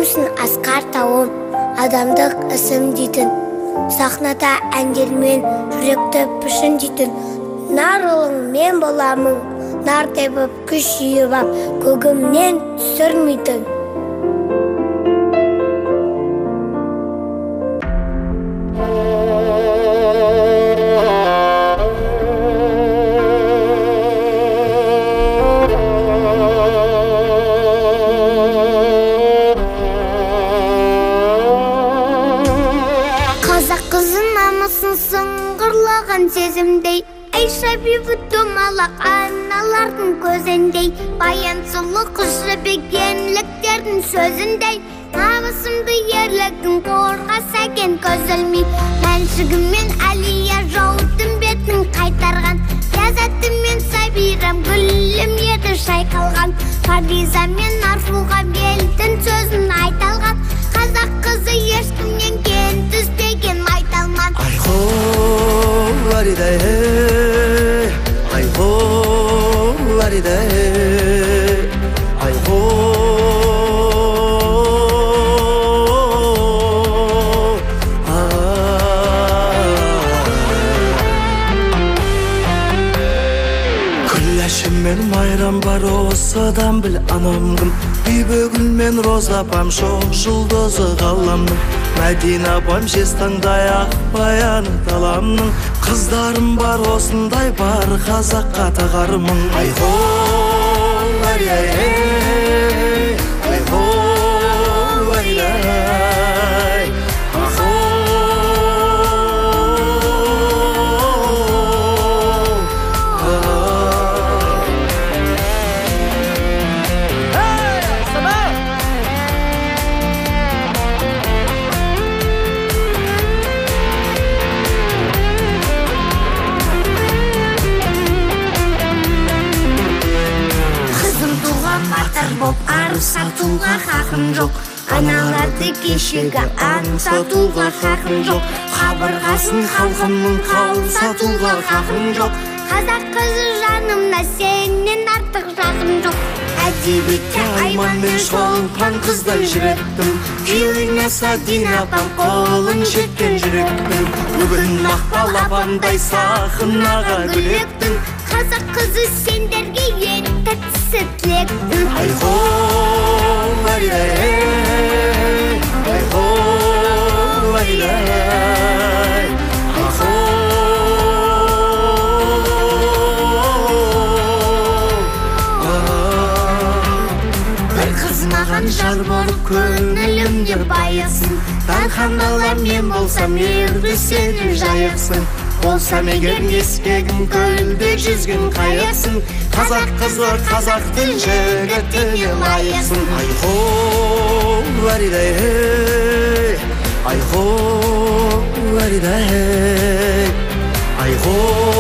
Өзімсің асқар тауым, адамдық ісім дейтін, сахнада әндермен жүректі пішін дейтін. Нар ұлың мен боламын, нар тебіп күш жиып ап, көгімнен түсірмейтін. Қазақ қызын намысын сыңғырлаған сезімдей, Айша бибі домалақ аналардың көзіндей, баян сұлу қыз жібек сөзіндей, намысымды ерлігін қорғаса екен көз ілмей. Мәншігіммен Әлия жаудың бетін қайтарған, ләззатымен Сабирам гүлім еді шайқалған, Фариза мен Арфуға белдің сөзін айталған. Қазақ қызы ешкімнен кем түспеген майталман. Айхо Ларидай, айхо Ларидай, айхо Күләшім мен майрам бар осыдан біл анам кім. Бибі гүл мен роза апам шоқ жұлдызы ғаламның, Мәдина апам жез таңдай ақ баяны таламның. Қыздарым бар осындай бар қазаққа тағармын. Айхо Ларидай, айхо Ларидай, айхо Арыз сатуға хақым жоқ, аналарды кешегі аң сатуға хақым жоқ, қабырғасын халқымның қауым сатуға хақым жоқ. Қазақ қызы жанымда сенен артық жағым жоқ. Әдебиетке Айман мен Шолпан қыздай жүректім, күйеуіне Садина апам қолын жеткен жүректім. Бүгін Мақпал апамдай сахнаға гүлектің, қазақ қызы сендерге ең тәттісі тілектің. Айхо Ларидай, айхо Ларидай, айхо Бір қыз маған жар болып көңілімде байысын, Дархандалар мен болсам ерді сені жайықсын. Болсам егер ескегім көлде жүзген қайықсын, қазақ қызы қазақтың жігітіне лайықсын. Айхо Ларидай, айхо Ларидай, айхо